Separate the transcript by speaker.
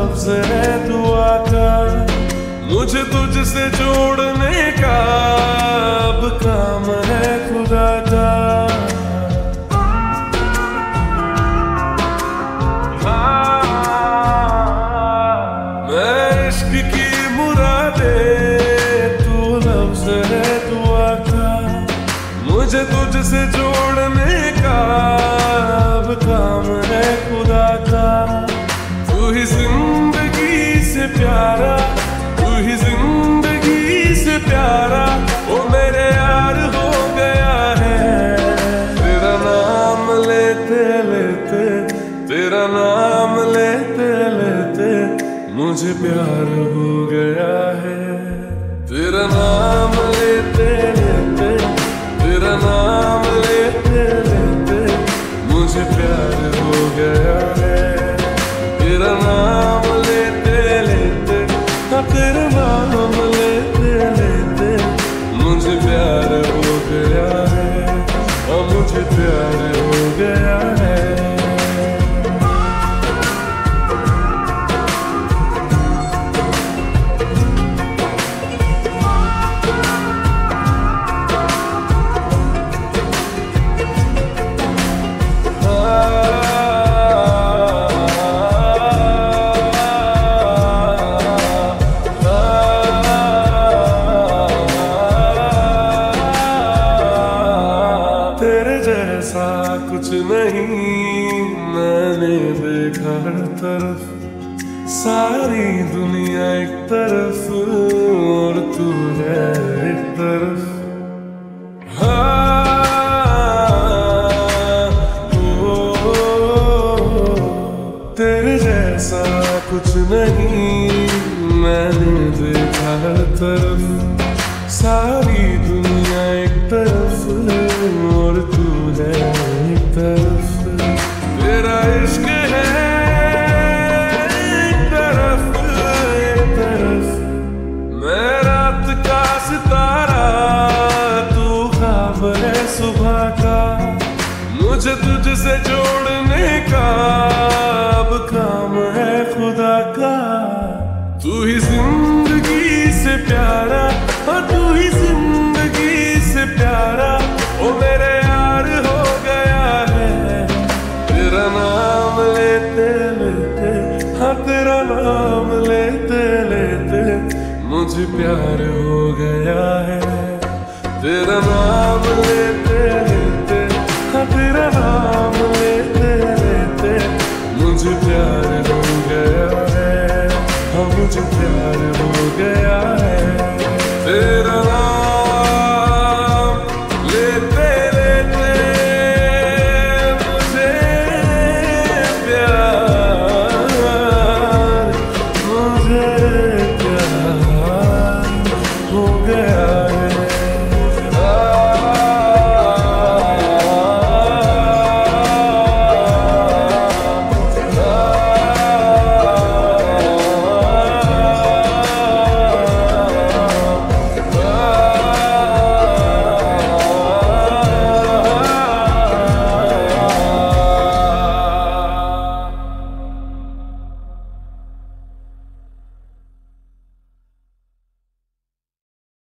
Speaker 1: लफ्ज है दुआ का, मुझे तुझसे जोड़ने का अब काम है खुदा का। मैं इश्क की मुरादे, तू लफ्ज है दुआ का, मुझे तुझसे जोड़ने का अब काम है खुदा का। तू ही जिंदगी से प्यारा, तू ही जिंदगी से प्यारा, ओ मेरे यार हो गया है। तेरा नाम लेते लेते, तेरा नाम लेते लेते मुझे प्यार हो गया है। तेरा नाम लेते लेते, तेरा नाम लेते लेते मुझे प्यार हो गया है। तेरा नाम लेते लेते, तेरा नाम लेते लेते मुझे प्यार हो गया है, और मुझे प्यार हो गया है। तेरे जैसा कुछ नहीं मैंने देखा हर तरफ, सारी दुनिया एक तरफ और तू है एक तरफ। तेरे जैसा कुछ नहीं मैंने देखा हर तरफ, सारी दुनिया एक तरफ और तू है एक तरफ। तेरा इश्क है एक तरफ, एक तरफ मैं रात का सितारा, तू ख्वाब है सुबह का, मुझे तुझसे जोड़ने का अब काम है खुदा का। तू ही जिंदगी से प्यारा, और तू ही जिंदगी से प्यारा, ओ मेरे यार हो गया है। तेरा नाम लेते लेते, हाँ तेरा नाम लेते लेते मुझे प्यार हो गया है। तेरा नाम लेते